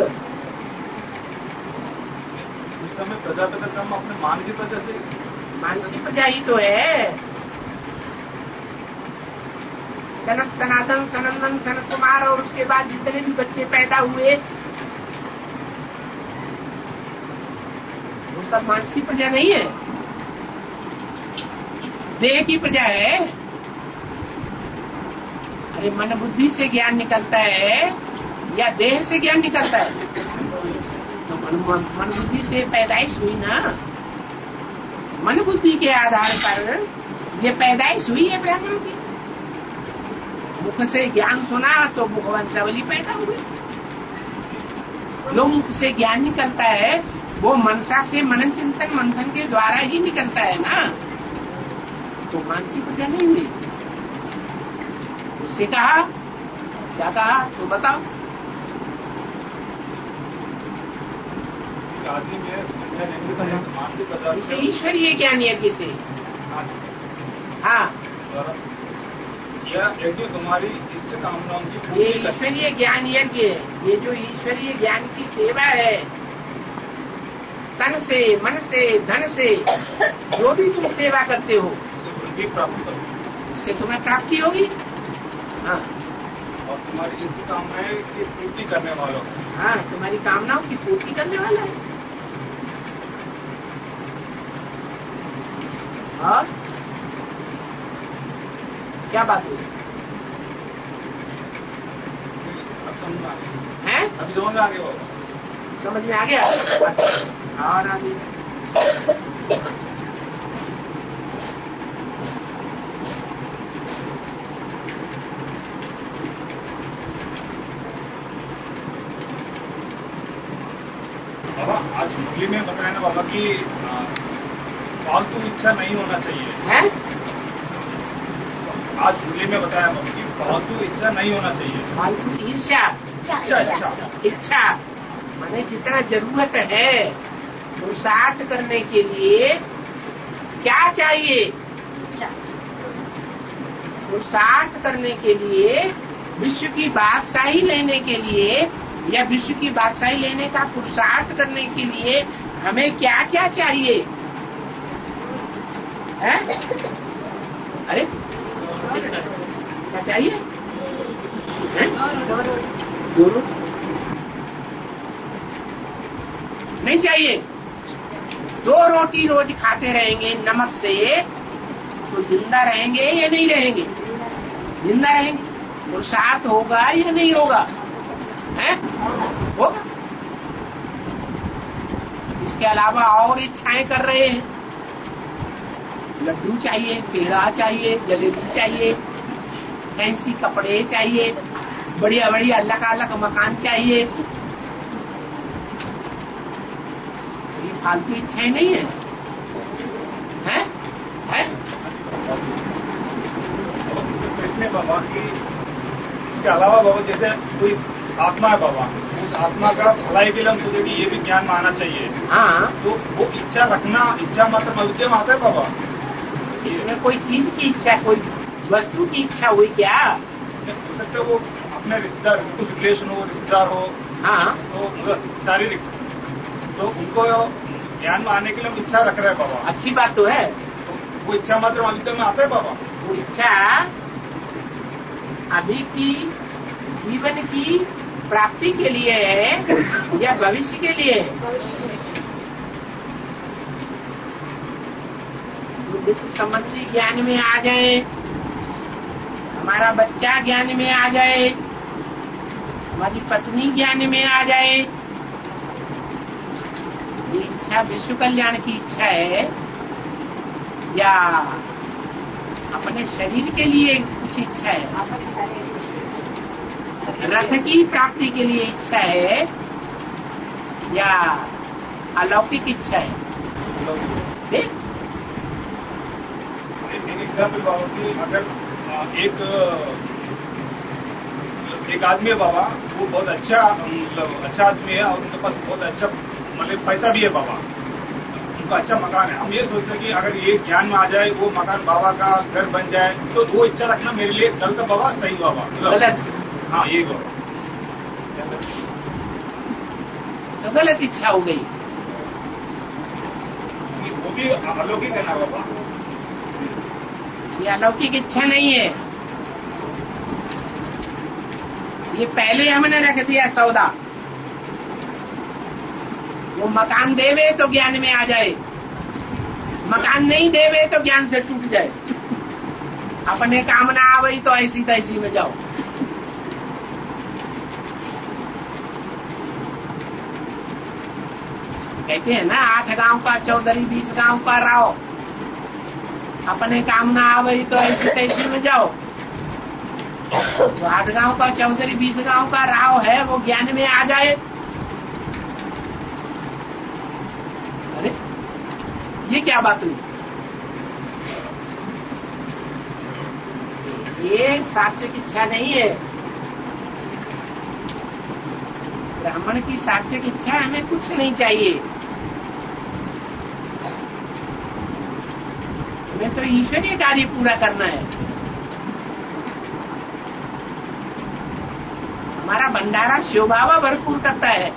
उस समय प्रजापिता ब्रह्म अपने मानसी प्रजा से मानसी प्रजा ही तो है। सनत सनातन सनंदन सनत कुमार और उसके बाद जितने भी बच्चे पैदा हुए वो सब मानसी प्रजा नहीं है, देह की प्रजा है। अरे मन बुद्धि से ज्ञान निकलता है या देह से ज्ञान निकलता है? तो मन बुद्धि से पैदाइश हुई ना, मन बुद्धि के आधार पर ये पैदाइश हुई है ब्राह्मण की। मुख से ज्ञान सुना तो मुखवंशावली पैदा हुई। जो मुख से ज्ञान निकलता है वो मनसा से मनन चिंतन मंथन के द्वारा ही निकलता है ना, तो मानसी प्रजा नहीं हुई। उससे कहा, क्या कहा तो बताओ। आदि में मानसी प्रजा इसे ईश्वरीय ज्ञान यज्ञ से। हाँ यह यज्ञ तुम्हारी इष्ट कामनाओं की ये पूर्ति करने, ईश्वरीय ज्ञान यज्ञ, ये जो ईश्वरीय ज्ञान की सेवा है, तन से मन से धन से जो भी तुम सेवा करते हो वृद्धि प्राप्त करो उससे तुम्हें प्राप्ति होगी। हाँ और तुम्हारी इष्ट कामनाएं की पूर्ति करने वालों। हाँ तुम्हारी कामनाओं की पूर्ति करने वाला है। और क्या बात हुई अब समझ में आ गया, है? अभी समझ में आ गया बाबा। समझ में आ गया? और आगे बाबा आज मुरली में बताया ना बाबा कि फालतू इच्छा नहीं होना चाहिए। है? आज मुरली में बताया बाबा कि फालतू इच्छा नहीं होना चाहिए। फालतू ईर्ष्या इच्छा माने जितना जरूरत है पुरुषार्थ करने के लिए क्या चाहिए? पुरुषार्थ करने के लिए विश्व की बादशाही लेने के लिए या विश्व की बादशाही लेने का पुरुषार्थ करने के लिए हमें क्या क्या चाहिए? है? अरे क्या चाहिए? दोनों नहीं चाहिए। 2 रोटी रोज खाते रहेंगे नमक से तो जिंदा रहेंगे या नहीं रहेंगे? जिंदा रहेंगे। पुरुषार्थ होगा या नहीं होगा? है? होगा। इसके अलावा और इच्छाएं कर रहे हैं। लड्डू चाहिए, पेड़ा चाहिए, जलेबी चाहिए, फैंसी कपड़े चाहिए, बढ़िया बढ़िया अलग मकान चाहिए। ये फालतू इच्छाएं नहीं है, है? है? इसमें बाबा की इसके अलावा बाबा जैसे कोई आत्मा है बाबा, उस आत्मा का भलाई के लिए हम सोचे कि ये भी ज्ञान में आना चाहिए। हाँ तो वो इच्छा रखना, इच्छा मात्र मलुद्य में आता है बाबा। इसमें कोई चीज की इच्छा, कोई वस्तु की इच्छा हुई क्या? हो सकता है वो अपने रिश्तेदार, कुछ रिलेशन हो, रिश्तेदार हो, हाँ तो मतलब शारीरिक, तो उनको ज्ञान में आने के लिए हम इच्छा रख रहे हैं बाबा। अच्छी बात तो है। तो वो इच्छा मात्र मलुद्य में आता है बाबा। वो इच्छा अभी की जीवन की प्राप्ति के लिए है या भविष्य के लिए है? वित्त संबंधी ज्ञान में आ जाए, हमारा बच्चा ज्ञान में आ जाए, हमारी पत्नी ज्ञान में आ जाए, ये इच्छा विश्व कल्याण की इच्छा है या अपने शरीर के लिए कुछ इच्छा है? रथ की प्राप्ति के लिए इच्छा है या अलौकिक इच्छा है? एग्जाम्पल बाबा की अगर एक आदमी है बाबा, वो बहुत अच्छा अच्छा आदमी है और उनके पास बहुत अच्छा मतलब पैसा भी है बाबा, उनका अच्छा मकान है। हम ये सोचते हैं कि अगर ये ज्ञान में आ जाए, वो मकान बाबा का घर बन जाए, तो वो इच्छा रखना मेरे लिए गलत बाबा, सही बाबा? गलत। हाँ, ये बाबा तो गलत इच्छा हो गई। वो भी अलौकिक है ना बाबा? ये अलौकिक इच्छा नहीं है, ये पहले हमने रख दिया सौदा। वो मकान देवे तो ज्ञान में आ जाए, मकान नहीं देवे तो ज्ञान से टूट जाए। अपने कामना आवई तो ऐसी तैसी में जाओ। कहते हैं ना, 8 गांव का चौधरी 20 गांव का राव, अपने कामना आवई तो ऐसी तैसी में जाओ। जो 8 गांव का चौधरी 20 गांव का राव है, वो ज्ञान में आ जाए। अरे ये क्या बात हुई? ये सात्विक इच्छा नहीं है। ब्राह्मण की सात्विक इच्छा, हमें कुछ नहीं चाहिए, हमें तो ईश्वरीय कार्य पूरा करना है। हमारा भंडारा शिव बाबा भरपूर करता है।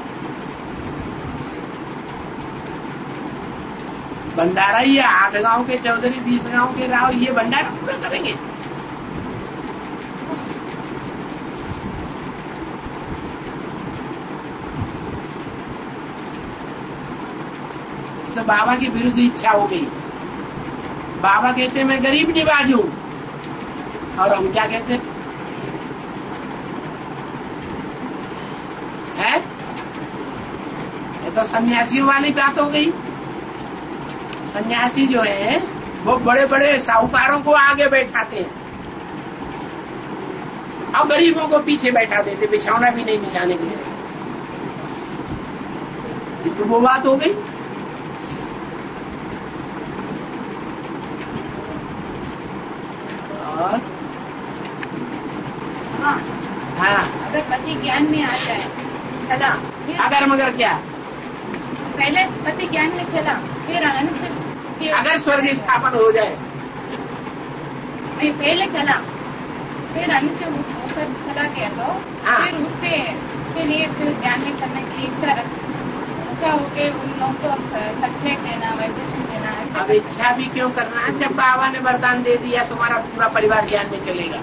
भंडारा ये 8 गांव के चौधरी 20 गांव के राव ये भंडारा पूरा करेंगे। तो बाबा की विरुद्ध इच्छा हो गई। बाबा कहते मैं गरीब निवाज हूं, और हम क्या कहते हैं? ये तो सन्यासियों वाली बात हो गई। सन्यासी जो है वो बड़े बड़े साहूकारों को आगे बैठाते हैं और गरीबों को पीछे बैठा देते, बिछौना भी नहीं बिछाने के लिए। तो वो बात हो गई। और हाँ, अगर पति ज्ञान में आ जाए चला, अगर मगर क्या? पहले पति ज्ञान में चला, फिर अगर स्वर्ग स्थापन हो जाए, नहीं पहले चला, फिर अनुचित होकर चला गया तो हाँ। फिर उसके लिए फिर ज्ञान में करने की इच्छा होके उन लोगों को सक्सेस देना, वाइब्रेशन देना। अब इच्छा भी क्यों करना है जब बाबा ने वरदान दे दिया तुम्हारा पूरा परिवार ज्ञान में चलेगा?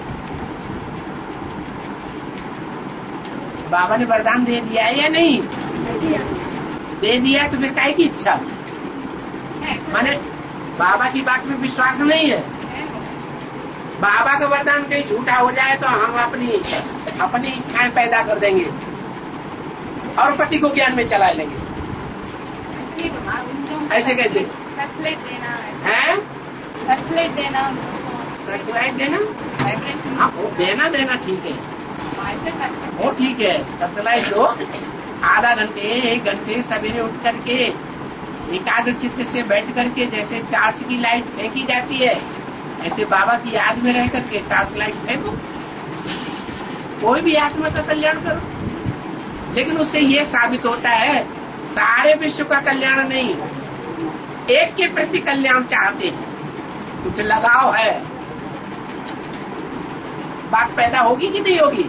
बाबा ने वरदान दे दिया है या नहीं? दे दिया तो फिर काहे की इच्छा? माने बाबा की बात में विश्वास नहीं है। बाबा का वरदान कहीं झूठा हो जाए तो हम अपनी इच्छाएं पैदा कर देंगे और पति को ज्ञान में चला लेंगे। ऐसे कैसे? सर्चलाइट देना है, सर्चलाइट देना, सर्चलाइट देना, वाइब्रेशन। हाँ वो देना ठीक है, वो ठीक है। सर्चलाइट दो, आधा घंटे 1 घंटे सवेरे उठ करके एकाग्र चित्त से बैठ करके, जैसे टार्च की लाइट फेंकी जाती है ऐसे बाबा की याद में रह करके टार्च लाइट फेंको। कोई भी आत्मा का कल्याण करो, लेकिन उससे ये साबित होता है सारे विश्व का कल्याण नहीं, एक के प्रति कल्याण चाहते हैं, कुछ लगाव है। बात पैदा होगी कि नहीं होगी?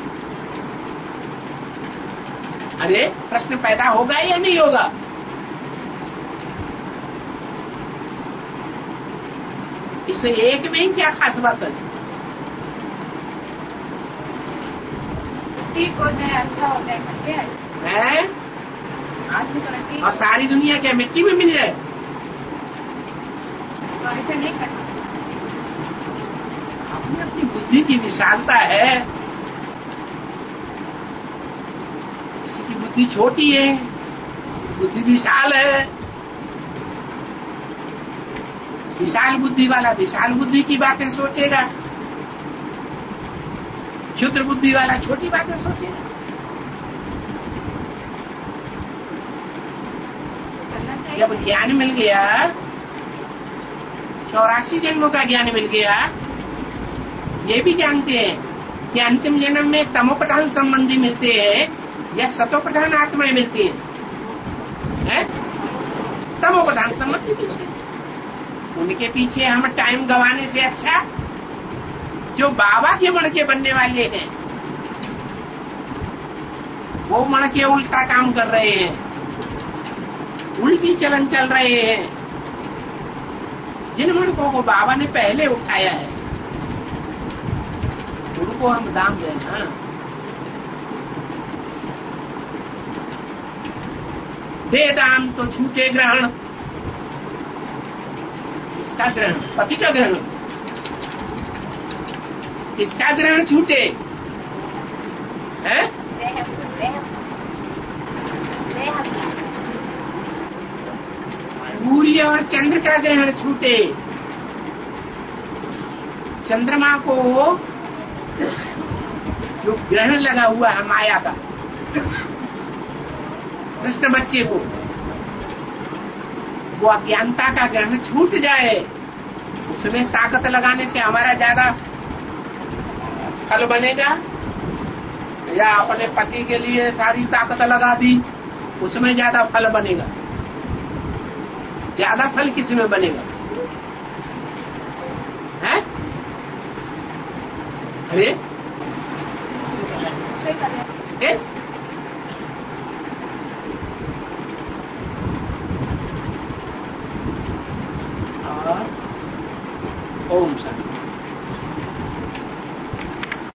अरे प्रश्न पैदा होगा या नहीं होगा? इसे एक में ही क्या खास बात है? ठीक होते हैं, अच्छा होता है करके हैं? आदमी को ठीक और सारी दुनिया क्या मिट्टी में मिल जाए? ऐसे नहीं करना। अपनी अपनी बुद्धि की विशालता है। किसी की बुद्धि छोटी है, किसी की बुद्धि विशाल है। विशाल बुद्धि वाला विशाल बुद्धि की बातें सोचेगा, क्षुद्र बुद्धि वाला छोटी बातें सोचेगा। करना चाहिए। जब ज्ञान मिल गया, 84 जन्मों का ज्ञान मिल गया, ये भी जानते हैं कि अंतिम जन्म में तमोप्रधान संबंधी मिलते हैं या सतोप्रधान आत्माएं मिलती हैं? तमोप्रधान संबंधी मिलते हैं। उनके पीछे हम टाइम गंवाने से अच्छा जो बाबा के मण के बनने वाले हैं, वो मण के उल्टा काम कर रहे हैं, उल्टी चलन चल रहे हैं। जिन मणकों को बाबा ने पहले उठाया है, उनको हम दाम देना। वेदांत तो छूटे ग्रहण, किसका ग्रहण? पति का ग्रहण। किसका ग्रहण छूटे? है? सूर्य और चंद्र का ग्रहण छूटे। चंद्रमा को जो ग्रहण लगा हुआ है माया का, कृष्ण बच्चे को, वो अज्ञानता का ग्रहण छूट जाए, उसमें ताकत लगाने से हमारा ज्यादा फल बनेगा, या अपने पति के लिए सारी ताकत लगा दी, उसमें ज्यादा फल बनेगा? ज्यादा फल किस में बनेगा? है? अरे दूसरे कल्याण।